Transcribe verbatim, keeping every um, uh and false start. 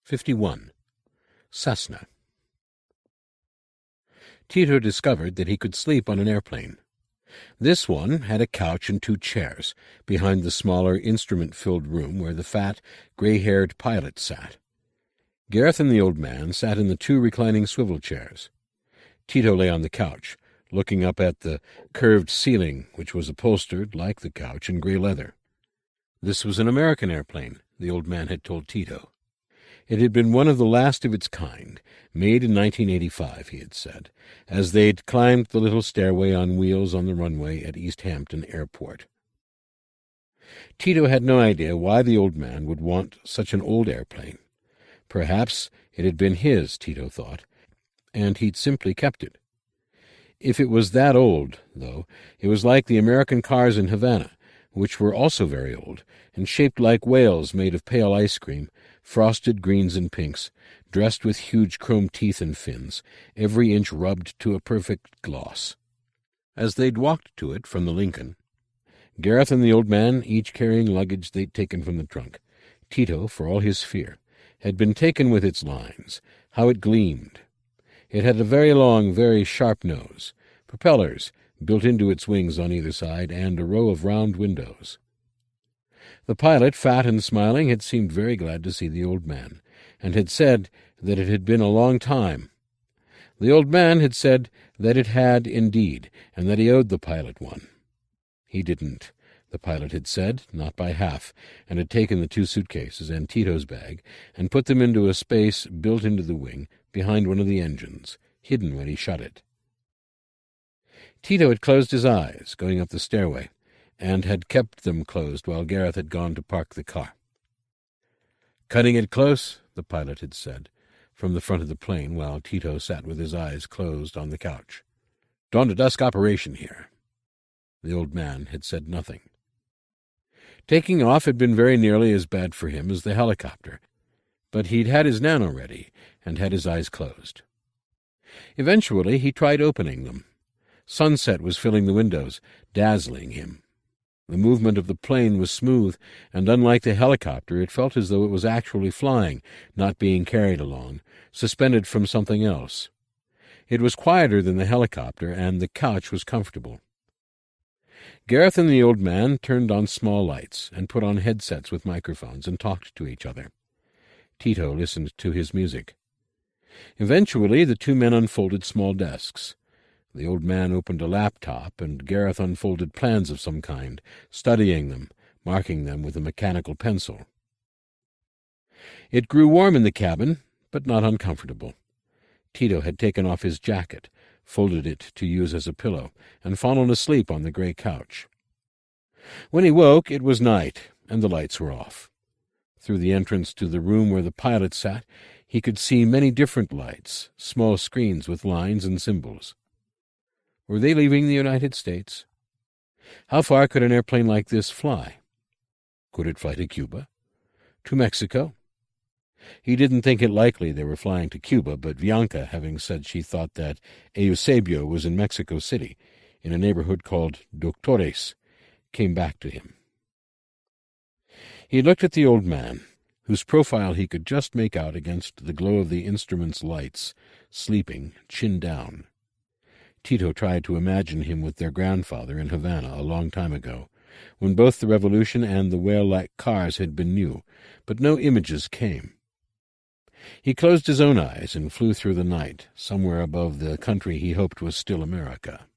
fifty-one. Cessna. Tito discovered that he could sleep on an airplane. This one had a couch and two chairs behind the smaller, instrument-filled room where the fat, gray-haired pilot sat. Gareth and the old man sat in the two reclining swivel chairs. Tito lay on the couch, looking up at the curved ceiling, which was upholstered, like the couch, in gray leather. This was an American airplane, the old man had told Tito. It had been one of the last of its kind, made in nineteen eighty-five, he had said, as they'd climbed the little stairway on wheels on the runway at East Hampton Airport. Tito had no idea why the old man would want such an old airplane. Perhaps it had been his, Tito thought, and he'd simply kept it. If it was that old, though, it was like the American cars in Havana, which were also very old, and shaped like whales made of pale ice cream, frosted greens and pinks, dressed with huge chrome teeth and fins, every inch rubbed to a perfect gloss. As they'd walked to it from the Lincoln, Gareth and the old man each carrying luggage they'd taken from the trunk, Tito, for all his fear, had been taken with its lines, how it gleamed. It had a very long, very sharp nose, propellers built into its wings on either side, and a row of round windows. The pilot, fat and smiling, had seemed very glad to see the old man, and had said that it had been a long time. The old man had said that it had indeed, and that he owed the pilot one. He didn't, the pilot had said, not by half, and had taken the two suitcases and Tito's bag and put them into a space built into the wing behind one of the engines, hidden when he shut it. Tito had closed his eyes, going up the stairway, and had kept them closed while Gareth had gone to park the car. "Cutting it close," the pilot had said, from the front of the plane, while Tito sat with his eyes closed on the couch. "Dawn-to-dusk operation here." The old man had said nothing. Taking off had been very nearly as bad for him as the helicopter, but he'd had his nano ready and had his eyes closed. Eventually he tried opening them. Sunset was filling the windows, dazzling him. The movement of the plane was smooth, and unlike the helicopter, it felt as though it was actually flying, not being carried along, suspended from something else. It was quieter than the helicopter, and the couch was comfortable. Gareth and the old man turned on small lights and put on headsets with microphones and talked to each other. Tito listened to his music. Eventually the two men unfolded small desks. The old man opened a laptop, and Gareth unfolded plans of some kind, studying them, marking them with a mechanical pencil. It grew warm in the cabin, but not uncomfortable. Tito had taken off his jacket, folded it to use as a pillow, and fallen asleep on the grey couch. When he woke, it was night, and the lights were off. Through the entrance to the room where the pilot sat, he could see many different lights, small screens with lines and symbols. Were they leaving the United States? How far could an airplane like this fly? Could it fly to Cuba? To Mexico? He didn't think it likely they were flying to Cuba, but Bianca, having said she thought that Eusebio was in Mexico City, in a neighborhood called Doctores, came back to him. He looked at the old man, whose profile he could just make out against the glow of the instrument's lights, sleeping, chin down. Tito tried to imagine him with their grandfather in Havana a long time ago, when both the Revolution and the whale-like cars had been new, but no images came. He closed his own eyes and flew through the night, somewhere above the country he hoped was still America.